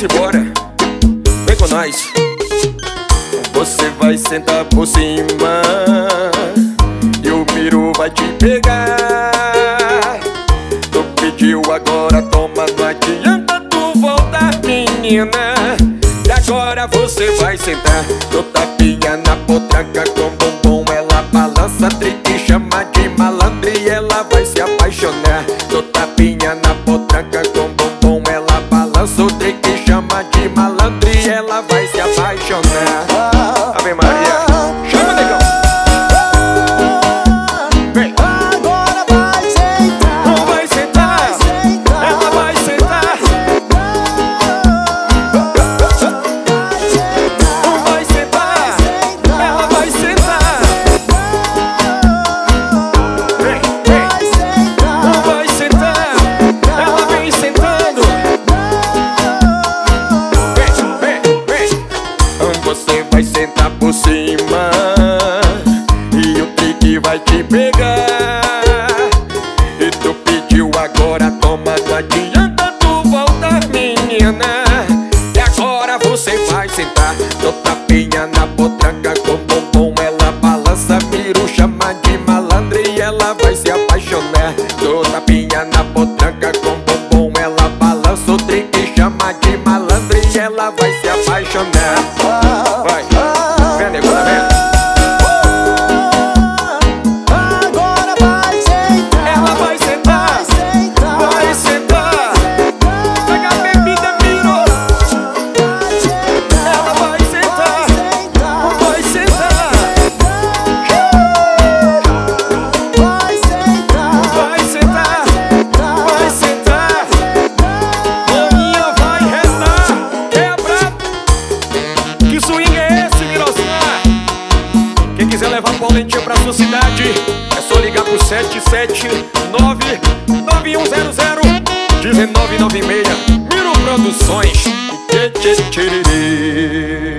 Vamos embora, vem com nós. Você vai sentar por cima e o peru vai te pegar. Tu pediu, agora toma, não adianta tu voltar, menina. E agora você vai sentar no tapinha, na potranca com bumbum. Ela balança, tem que chamar de malandra e ela vai se apaixonar. No tapinha, na potranca com bumbum. Ela balança, tem que chamar de malandra e ela vai se apaixonar. Ave Maria, chama, negão. Vem. Agora vai sentar. Não vai sentar. Ela vai sentar. Não vai sentar. Ela vai sentar. Vem, vem. Não vai sentar. Ela vem sentando. Vem, vem, vem. Você vai sentar por cima e o tique vai te pegar. E tu pediu, agora toma, não adianta tu voltar, menina. E agora você vai sentar no tapinha, na potranca com bumbum. Ela balança, peru, chama de malandra e ela vai se apaixonar. No tapinha, na potranca com bumbum. Ela balança, o trem que chama de malandra e ela vai se apaixonar. Vai, vem, negona, vem. Agora vai sentar. Ela vai sentar, vai sentar. Pega a bebida, virou. Ela vai sentar, vai sentar. Vai sentar. Vai sentar, vai sentar. Maninha vai retar, quebra. Que swing é esse, Miroscar? Quem quiser levar Paulentinha pra sua cidade, é só ligar pro 779-9100-1996. Miro Produções. Tchê, tchê, tchê, tchê.